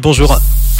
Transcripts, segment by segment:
bonjour.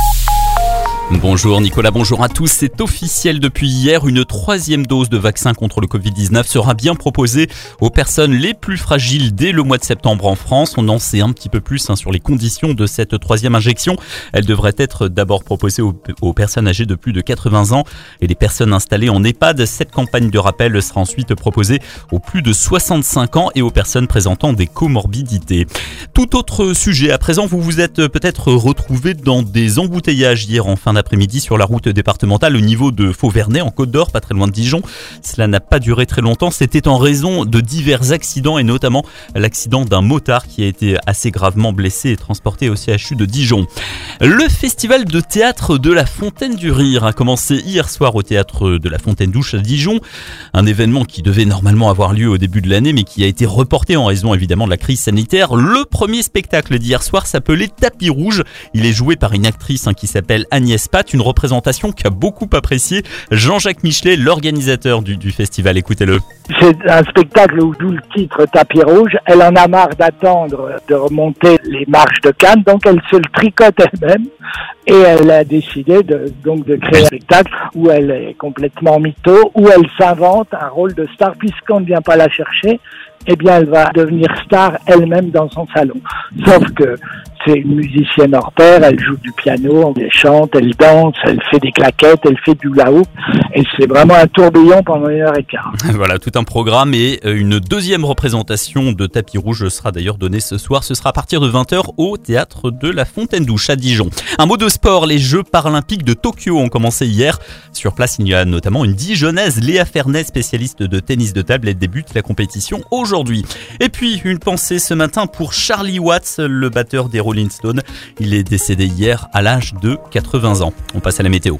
Bonjour Nicolas, bonjour à tous. C'est officiel depuis hier, une troisième dose de vaccin contre le Covid-19 sera bien proposée aux personnes les plus fragiles dès le mois de septembre en France. On en sait un petit peu plus sur les conditions de cette troisième injection. Elle devrait être d'abord proposée aux personnes âgées de plus de 80 ans et les personnes installées en EHPAD. Cette campagne de rappel sera ensuite proposée aux plus de 65 ans et aux personnes présentant des comorbidités. Tout autre sujet, à présent, vous vous êtes peut-être retrouvés dans des embouteillages hier en fin d'après-midi sur la route départementale au niveau de Fauvernais en Côte d'Or, pas très loin de Dijon. Cela n'a pas duré très longtemps, c'était en raison de divers accidents et notamment l'accident d'un motard qui a été assez gravement blessé et transporté au CHU de Dijon. Le festival de théâtre de la Fontaine du Rire a commencé hier soir au théâtre de la Fontaine d'Ouche à Dijon. Un événement qui devait normalement avoir lieu au début de l'année mais qui a été reporté en raison évidemment de la crise sanitaire. Le premier spectacle d'hier soir s'appelait Tapis Rouge. Il est joué par une actrice qui s'appelle Agnès Pat, une représentation qu'a beaucoup apprécié Jean-Jacques Michelet, l'organisateur du festival. Écoutez-le. C'est un spectacle où d'où le titre Tapis Rouge. Elle en a marre d'attendre de remonter les marches de Cannes, donc elle se le tricote elle-même et elle a décidé de créer un spectacle où elle est complètement mytho, où elle s'invente un rôle de star puisqu'on ne vient pas la chercher. Eh bien, elle va devenir star elle-même dans son salon. Sauf que c'est une musicienne hors pair, elle joue du piano, elle chante, elle danse, elle fait des claquettes, elle fait du hula-hoop. Et c'est vraiment un tourbillon pendant 1h15. Voilà, tout un programme et une deuxième représentation de Tapis Rouge sera d'ailleurs donnée ce soir. Ce sera à partir de 20h au théâtre de la Fontaine d'Ouche à Dijon. Un mot de sport, les Jeux paralympiques de Tokyo ont commencé hier. Sur place, il y a notamment une Dijonnaise, Léa Fernet, spécialiste de tennis de table. Elle débute la compétition aujourd'hui. Et puis, une pensée ce matin pour Charlie Watts, le batteur des Rolling Stones. Il est décédé hier à l'âge de 80 ans. On passe à la météo.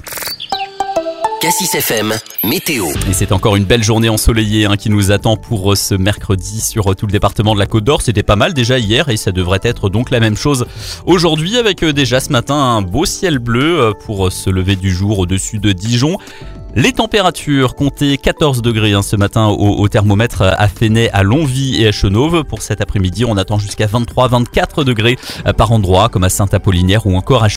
Cassis FM, météo. Et c'est encore une belle journée ensoleillée qui nous attend pour ce mercredi sur tout le département de la Côte d'Or. C'était pas mal déjà hier et ça devrait être donc la même chose aujourd'hui avec déjà ce matin un beau ciel bleu pour se lever du jour au-dessus de Dijon. Les températures, comptez 14 degrés ce matin au thermomètre à Fenay, à Longwy et à Chenauve. Pour cet après-midi, on attend jusqu'à 23-24 degrés par endroit comme à Saint-Apollinaire ou encore à